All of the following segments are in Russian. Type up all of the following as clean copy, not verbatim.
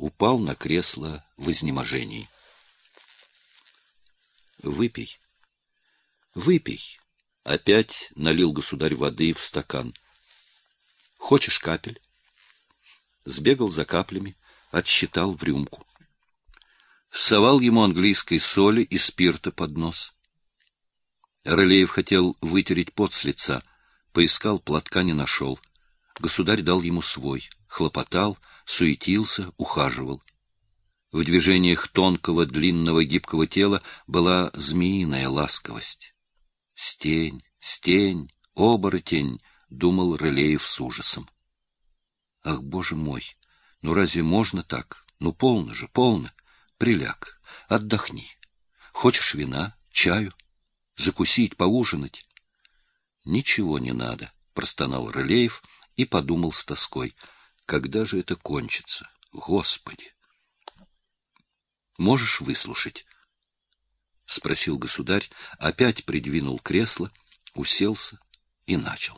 упал на кресло в изнеможении. «Выпей, выпей», — опять налил государь воды в стакан. «Хочешь капель?» Сбегал за каплями, отсчитал в рюмку. Совал ему английской соли и спирта под нос. Рылеев хотел вытереть пот с лица, поискал, платка не нашел. Государь дал ему свой, хлопотал, суетился, ухаживал. В движениях тонкого, длинного, гибкого тела была змеиная ласковость. «Стень, стень, оборотень», — думал Рылеев с ужасом. «Ах, Боже мой, ну разве можно так? Ну полно же, полно. Приляг, отдохни. Хочешь вина, чаю, закусить, поужинать?» «Ничего не надо», — простонал Рылеев и подумал с тоской. «Когда же это кончится? Господи!» «Можешь выслушать?» — спросил государь, опять придвинул кресло, уселся и начал.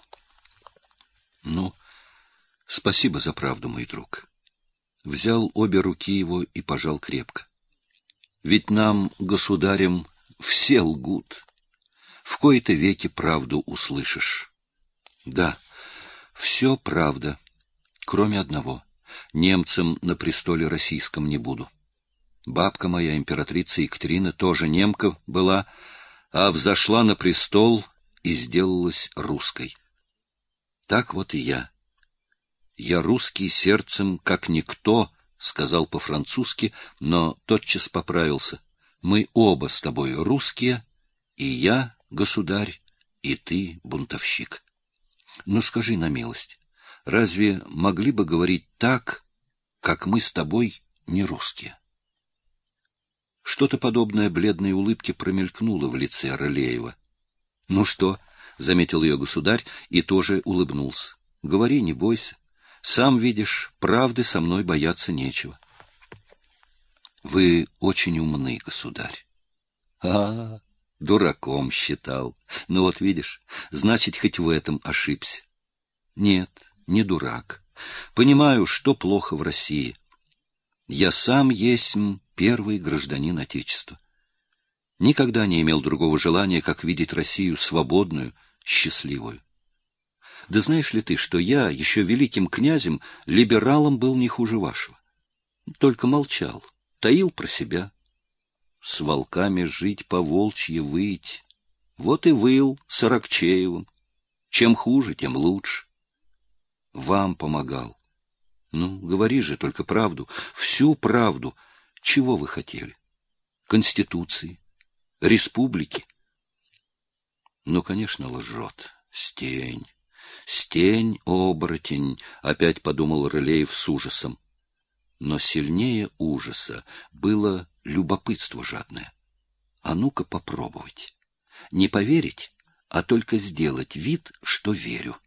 «Ну, спасибо за правду, мой друг». Взял обе руки его и пожал крепко. «Ведь нам, государям, все лгут. В кои-то веки правду услышишь». «Да, все правда, кроме одного. Немцем на престоле российском не буду. Бабка моя, императрица Екатерина, тоже немка была, а взошла на престол и сделалась русской. Так вот и я. Я русский сердцем, как никто», — сказал по-французски, но тотчас поправился. «Мы оба с тобой русские, и я, государь, и ты, бунтовщик. Ну скажи на милость, разве могли бы говорить так, как мы с тобой не русские?» Что-то подобное бледной улыбке промелькнуло в лице Рылеева. «Ну что?» — заметил ее государь и тоже улыбнулся. «Говори, не бойся. Сам видишь, правды со мной бояться нечего». «Вы очень умны, государь». «А, дураком считал. Ну вот видишь, значит, хоть в этом ошибся». «Нет, не дурак. Понимаю, что плохо в России. Я сам есмь первый гражданин Отечества. Никогда не имел другого желания, как видеть Россию свободную, счастливую. Да знаешь ли ты, что я, еще великим князем, либералом был не хуже вашего? Только молчал, таил про себя. С волками жить, по-волчьи выть. Вот и выл с Аракчеевым. Чем хуже, тем лучше. Вам помогал. Ну, говори же только правду, всю правду. Чего вы хотели? Конституции? Республики? Ну, конечно, лжет. Стень. Стень, оборотень, опять подумал Рылеев с ужасом. Но сильнее ужаса было любопытство жадное. А ну-ка попробовать. Не поверить, а только сделать вид, что верю.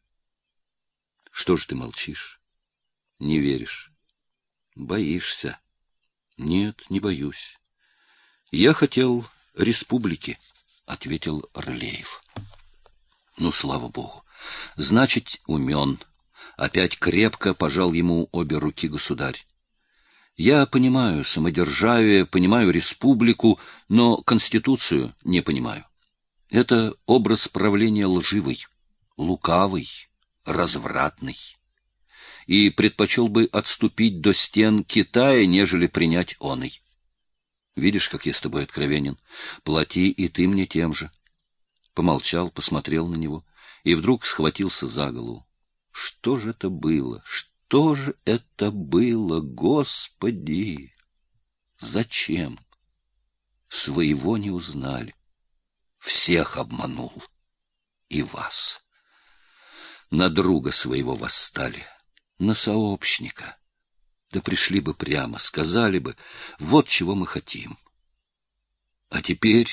Что ж ты молчишь? Не веришь? Боишься? Нет, не боюсь. Я хотел республики, ответил Рылеев. Ну, слава богу. Значит, умен. Опять крепко пожал ему обе руки государь. Я понимаю самодержавие, понимаю республику, но Конституцию не понимаю. Это образ правления лживый, лукавый, развратный. И предпочел бы отступить до стен Китая, нежели принять оный. Видишь, как я с тобой откровенен. Плати и ты мне тем же. Помолчал, посмотрел на него и вдруг схватился за голову. Что же это было? Что же это было, Господи? Зачем? Своего не узнали. Всех обманул. И вас. На друга своего восстали. На сообщника. Да пришли бы прямо, сказали бы, вот чего мы хотим. А теперь...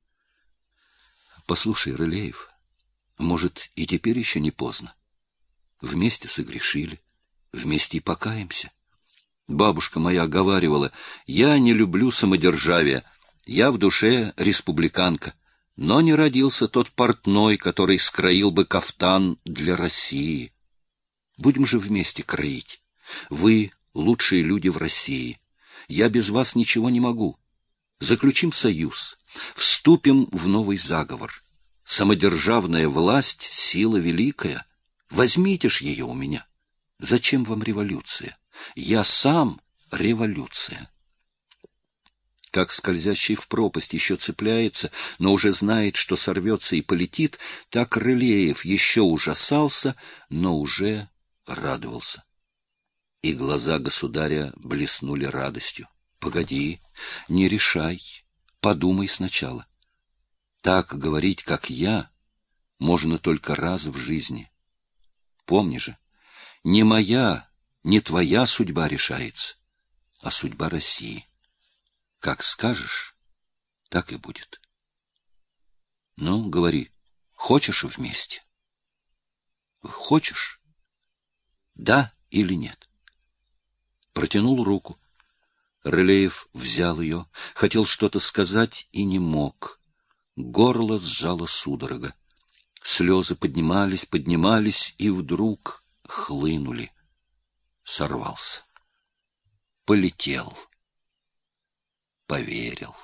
Послушай, Рылеев, может, и теперь еще не поздно. Вместе согрешили, вместе и покаемся. Бабушка моя говаривала, я не люблю самодержавие, я в душе республиканка, но не родился тот портной, который скроил бы кафтан для России. Будем же вместе кроить. Вы лучшие люди в России. Я без вас ничего не могу. Заключим союз, вступим в новый заговор. Самодержавная власть — сила великая. Возьмите ж ее у меня. Зачем вам революция? Я сам революция. Как скользящий в пропасть еще цепляется, но уже знает, что сорвется и полетит, так Рылеев еще ужасался, но уже радовался. И глаза государя блеснули радостью. Погоди, не решай, подумай сначала. Так говорить, как я, можно только раз в жизни. Помни же, не моя, не твоя судьба решается, а судьба России. Как скажешь, так и будет. Ну, говори, хочешь вместе? Хочешь? Да или нет? Протянул руку. Рылеев взял ее, хотел что-то сказать и не мог. Горло сжало судорога. Слезы поднимались и вдруг хлынули. Сорвался. Полетел. Поверил.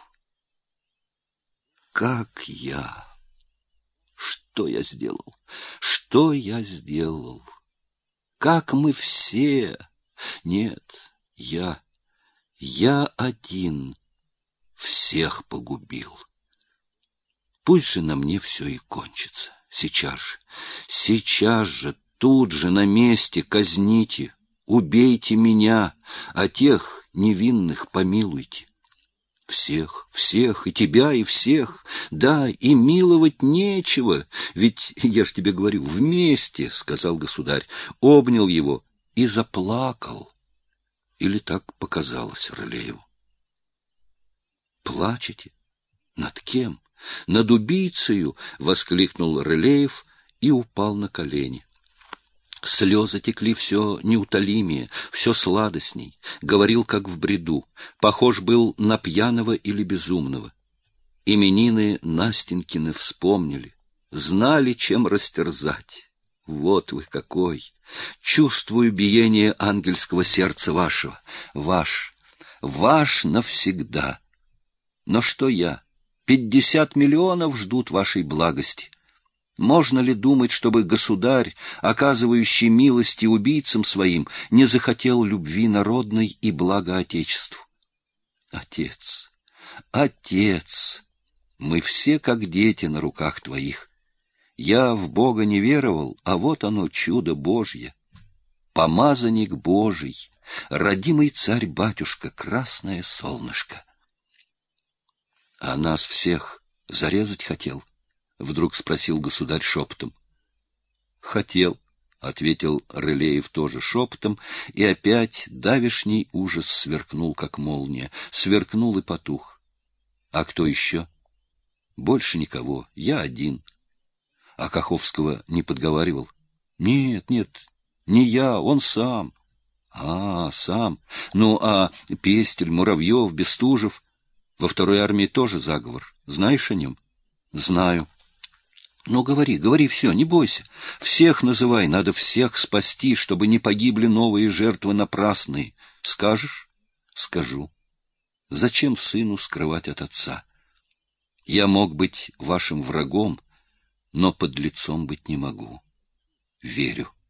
Как я? Что я сделал? Что я сделал? Как мы все? Нет, я один всех погубил. Пусть же на мне все и кончится. Сейчас же, тут же, на месте казните, убейте меня, а тех невинных помилуйте. Всех, и тебя, и всех. Да, и миловать нечего, ведь, я ж тебе говорю, вместе, — сказал государь, обнял его и заплакал. Или так показалось Рылееву. Плачете? Над кем? Над убийцею! — воскликнул Рылеев и упал на колени. Слезы текли все неутолимее, все сладостней. Говорил, как в бреду. Похож был на пьяного или безумного. Именины Настенькины вспомнили. Знали, чем растерзать. Вот вы какой! Чувствую биение ангельского сердца вашего. Ваш навсегда. Но что я? 50 миллионов ждут вашей благости. Можно ли думать, чтобы государь, оказывающий милости убийцам своим, не захотел любви народной и блага Отечеству? Отец, мы все как дети на руках твоих. Я в Бога не веровал, а вот оно, чудо Божье. Помазанник Божий, родимый царь-батюшка, красное солнышко. А нас всех зарезать хотел? Вдруг спросил государь шепотом. Хотел, — ответил Рылеев тоже шепотом, и опять давешний ужас сверкнул, как молния, сверкнул и потух. А кто еще? Больше никого, я один. А Каховского не подговаривал? Нет, не я, он сам. Сам. Ну, а Пестель, Муравьев, Бестужев? Во второй армии тоже заговор. Знаешь о нем? Знаю. Ну, говори все, не бойся. Всех называй, надо всех спасти, чтобы не погибли новые жертвы напрасные. Скажешь? Скажу. Зачем сыну скрывать от отца? Я мог быть вашим врагом, но подлецом быть не могу. Верю.